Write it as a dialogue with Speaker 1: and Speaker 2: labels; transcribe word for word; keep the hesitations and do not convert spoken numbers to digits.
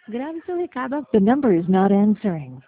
Speaker 1: Grabe, so Ricardo, the number is not answering.